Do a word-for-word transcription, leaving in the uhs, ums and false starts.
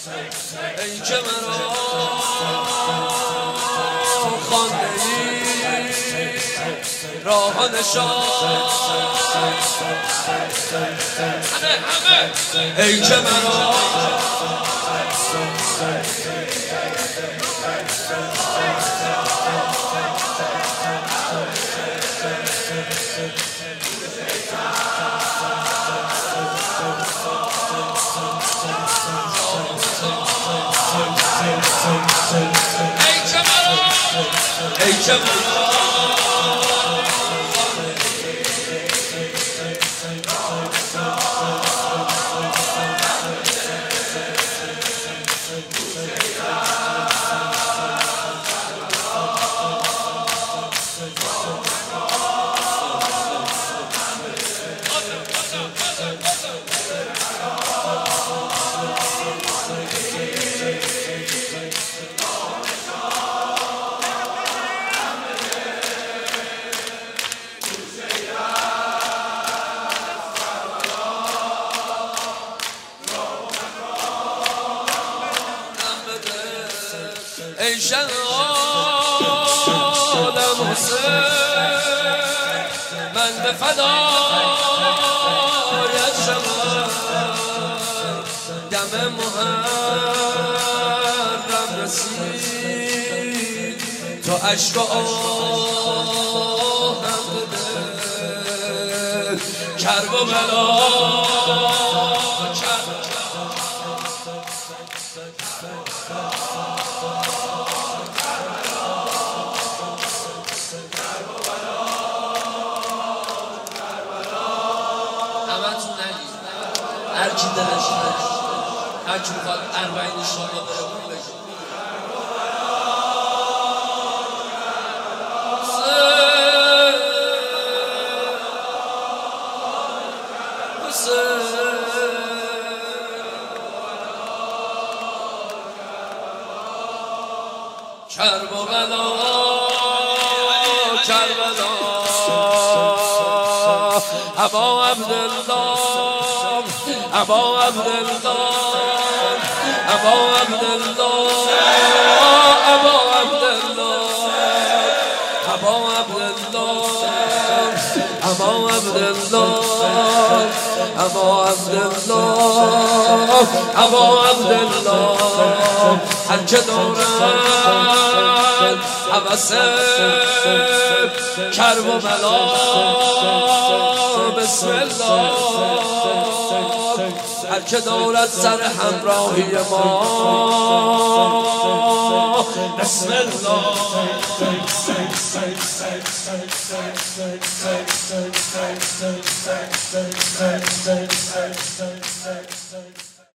ای که مرا خوانده ای راه نشان، ای که مرا ای که مرا ای شن عالم حسین من به فدایت شدم، دم محرم رسید تو عشق و آهم بده، کرب و بلا هر کی دلش هست، هر کی میخواد اربعین انشاءالله بره بگو بگو کرب و بلا کربلا ابا عبدالله ابا عبدالله ابا عبدالله ابا عبدالله ابا عبدالله ابا عبدالله ابا عبدالله ابا عبدالله هر که دارد هوس کرب و بلا بسم الله، هر که دارد سر همراهی ما بسم الله.